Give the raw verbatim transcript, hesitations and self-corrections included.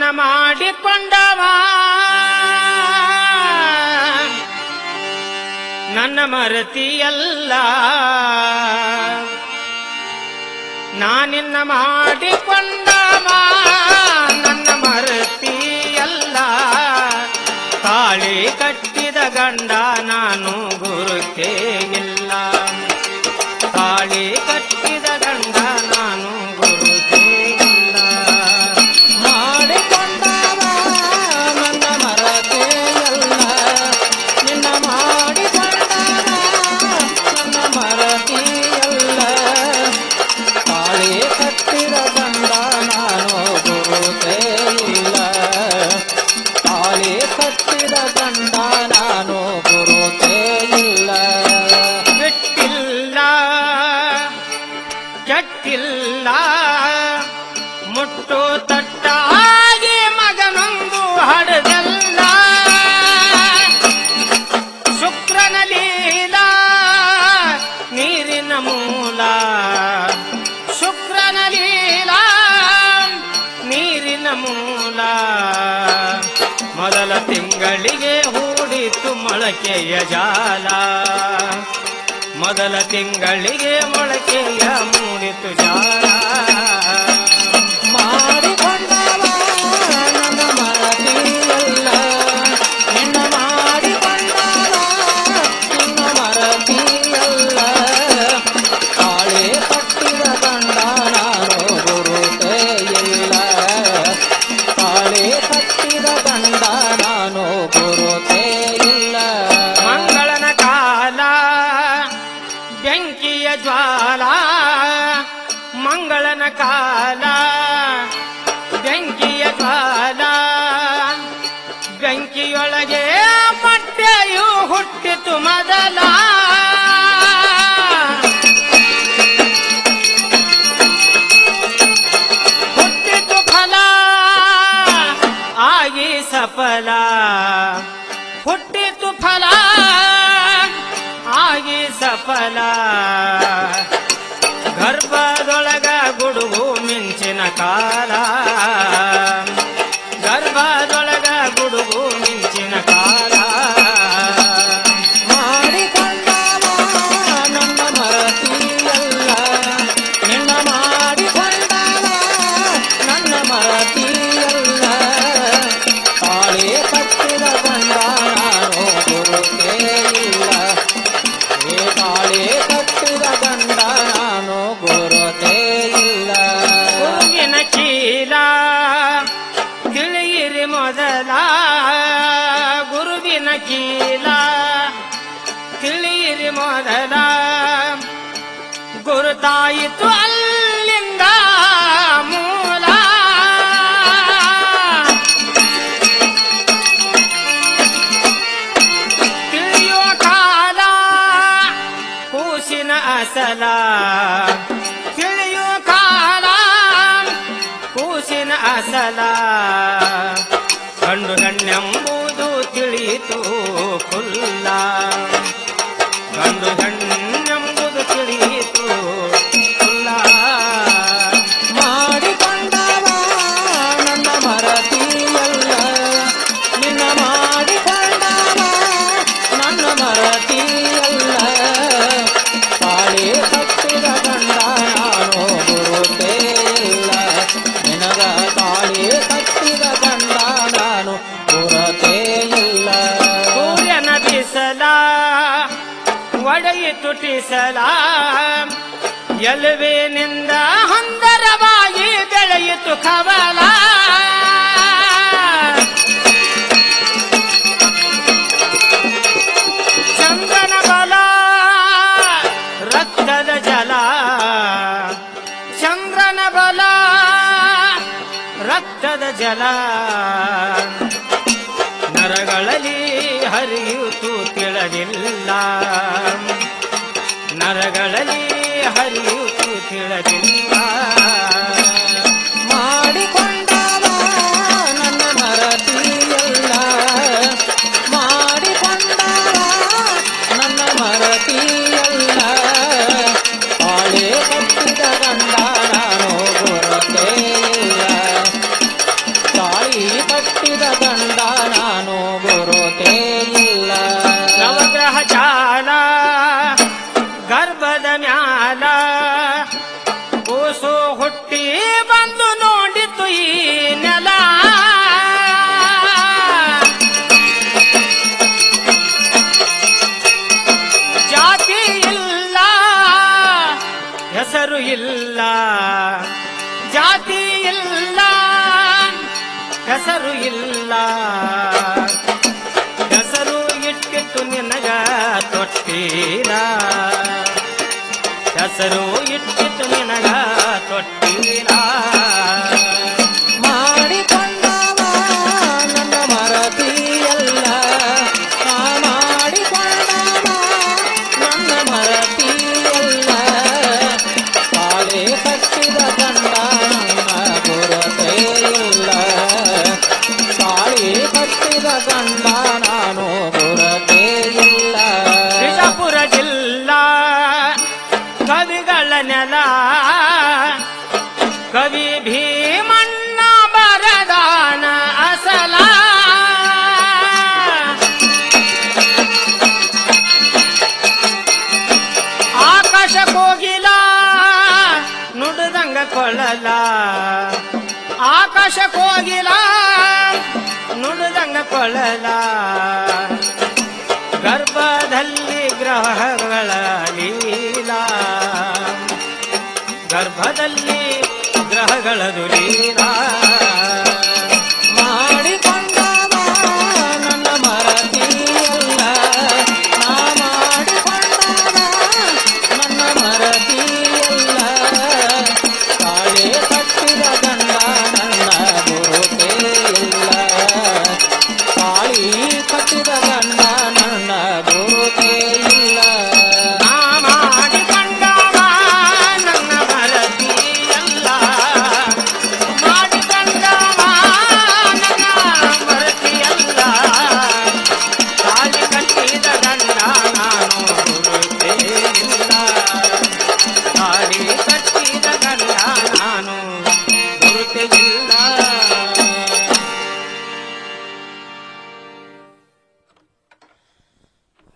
ಮಾಡಿಕೊಂಡವ ನನ್ನ ಮರತಿಯಲ್ಲ ನಾನಿನ್ನ ಮಾಡಿಕೊಂಡವ ನನ್ನ ಮರತಿಯಲ್ಲ ತಾಳಿ ಕಟ್ಟಿದ ಗಂಡ ನಾನು ಗುರುತೇ ಇಲ್ಲ ತಾಳಿ ಕಟ್ಟಿದ ಗಂಡ ನಾನು ಗುರುತೇ ಇಲ್ಲ ಮಾಡಿಕೊಂಡವ ನನ್ನ ಮರತೆಯಲ್ಲ ನಿನ್ನ ಮಾಡಿಕೊಂಡವ ನನ್ನ ಮರತೆಯಲ್ಲ ತಾಳಿ ಕಟ್ಟಿದ ಗಂಡ ನಾನು ಗುರುತೇ ಇಲ್ಲ ತಾಳಿ ಕಟ್ಟಿದ ಗಂಡ ನಾನು ಗುರುತೇ ಇಲ್ಲ ಬಿಟ್ಟಿಲ್ಲ ಕೆಟ್ಟಿಲ್ಲ ಮುಟ್ಟು ತಟ್ಟಾಗಿ ಮಗನೊಂದು ಹಡದಲ್ಲ ಶುಕ್ರನ ಲೀಲ ನೀರಿನ ಮೂಲ ಶುಕ್ರನ ಲೀಲ ನೀರಿನ ಮೂಲ ಮೊದಲ ತಿಂಗಳಿಗೆ ಹೂಡಿತು ಮೊಳಕೆಯ ಜಾಲ ಮೊದಲ ತಿಂಗಳಿಗೆ ಮೊಳಕೆಯ ಮೂಡಿತು ಜಾಲ ಮಾಡಿಕೊಂಡವ ನನ್ನ ಮರತಿಯಲ್ಲ ನಿನ್ನ ಮಾಡಿಕೊಂಡವ ನಿನ್ನ ಮರತಿಯಲ್ಲ ತಾಳಿ ಕಟ್ಟಿದ ಗಂಡ ನಾನು ಗುರುತೇ ಇಲ್ಲ ತಾಳಿ ಕಟ್ಟಿದ ಗಂಡ ನಾನು ಗುರುತೇ ಇಲ್ಲ ಮಂಗಳನ ಕಾಲ ಬೆಂಕಿಯ ಜ್ವಾಲ ಮಂಗಳನ ಕಾಲ ಬೆಂಕಿಯ ಜ್ವಾಲ ಬೆಂಕಿಯೊಳಗೆ ಮೊಟ್ಟೆಯು ಹುಟ್ಟಿತು ಮೊದಲ ಹುಟ್ಟಿತು ಫಲ ಆಗಿ ಸಫಲ ಹುಟ್ಟಿತು ಫಲ ಆಗಿ ಸಫಲ ಗರ್ಭದೊಳಗ ಗುಡುಗು ಮಿಂಚಿನ ಕಾಲ ಗರ್ಭದೊಳಗ ಗುಡುಗು ಮಿಂಚಿನ ಕಾಲ ಮಾಡಿಕೊಂಡವ ನನ್ನ ಮರತಿಯಲ್ಲ ನಿನ್ನ ಮಾಡಿಕೊಂಡವ ನನ್ನ ಮರತಿಯಲ್ಲ ತಾಳಿ ಕಟ್ಟಿದ ಗಂಡ ನಾನು ಗುರುತೇ ಇಲ್ಲ ಏ ತಾಳಿ ಕಟ್ಟಿದ ಗಂಡ ನಾನು ಗುರುತೇ ಇಲ್ಲ ಹೂವಿನ ಚೀಲ ತಿಳಿಯಿರಿ ಮೊದಲ ಗುರುವಿನ ಕೀಲ ತಿಳಿಯಿರಿ ಮೊದಲ ಗುರುತಾಯಿತು ಅಲ್ಲಿಂದ ಮೂಲ ತಿಳಿಯುವ ಕಾಲ ಕೂಸಿನ ಅಸಲ ತಿಳಿಯುವ ಕಾಲ ಕೂಸಿನ ಅಸಲ ಗಂಡು ಹೆಣ್ಣೆಂಬುದು ತಿಳಿಯಿತು ಕುಲ್ಲ ಗಂಡು ಹೆಣ್ಣೆಂಬುದು ತಿಳಿಯಿತು ಕುಲ್ಲ ಮಾಡಿಕೊಂಡವ ನನ್ನ ಮರತಿಯಲ್ಲ ನಿನ್ನ ಮಾಡಿಕೊಂಡವ ನನ್ನ ಮರತಿಯಲ್ಲ ತಾಳಿ ಕಟ್ಟಿದ ಗಂಡ ನಾನು ಗುರುತೇ ಇಲ್ಲ ನಿನಗ ತಾಳಿ ಕಟ್ಟಿದ ಗಂಡ ನಾನು ಗುರುತೇ ಇಲ್ಲ ಸೂರ್ಯನ ಬಿಸಲ ಒಡೆಯಿತು ಟಿಸಲ ಎಲುವಿನಿಂದ ಹಂದರವಾಗಿ ಬೆಳೆಯಿತು ಕವಲ ಚಂದ್ರನ ಬಲ ರಕ್ತದ ಜಲ ಚಂದ್ರನ ಬಲ ರಕ್ತದ ಜಲ ನರಗಳಲ್ಲಿ ಹರಿಯುತ್ತು ತಿಳಿದಿಲ್ಲ ನರಗಳಲ್ಲಿ ಹರಿಯುತ್ತು ತಿಳಿದಿಲ್ಲ ಮಾಡಿಕೊಂಡವ ನನ್ನ ಮರತಿಯಲ್ಲ ಮಾಡಿಕೊಂಡವ ನನ್ನ ಮರತಿಯಲ್ಲ ತಾಳಿ ಕಟ್ಟಿದ ಗಂಡ ನಾನು ಗುರುತೇ ಇಲ್ಲ ತಾಳಿ ಹೆಸರು ಇಲ್ಲ ಜಾತಿ ಇಲ್ಲ ಹೆಸರು ಇಲ್ಲ ಹೆಸರು ಇಟ್ಟಿಟ್ಟು ನಿನಗ ತೊಟ್ಟೀರ ಹೆಸರು ಇಟ್ಟಿಟ್ಟು ನಿನಗ ತೊಟ್ಟೀರ ಮಾಡಿಕೊಂಡವ ನನ್ನ ಮರತಿಯಲ್ಲ ನಾ ಮಾಡಿಕೊಂಡವ ನನ್ನ ಮರತಿಯಲ್ಲ ತಾಳೆ ಕಟ್ಟಿದ ಗಂಡ ನನ್ನ ಗುರುತೇ ಇಲ್ಲ ತಾಳಿ ಕಟ್ಟಿದ ಗಂಡ ನಾನು ಗುರುತೇ ಇಲ್ಲ ಬಿಜಾಪುರ ಜಿಲ್ಲಾ ಕವಿಗಳ ನೆಲ ಕವಿ ಭೀಮಣ್ಣ ಬರದಾನ ಅಸಲ ಆಕಾಶ ಕೋಗಿಲ ನುಡಿದಂಗ ಕೊಳ್ಳಲ ಆಕಾಶ ಕೋಗಿಲ ನುಡಿದಂಗ ಕೊಳ್ಳಲ ಗರ್ಭದಲ್ಲಿ ಗ್ರಹಗಳ ಲೀಲಾ ಗರ್ಭದಲ್ಲಿ ಗ್ರಹಗಳದು ಲೀಲಾ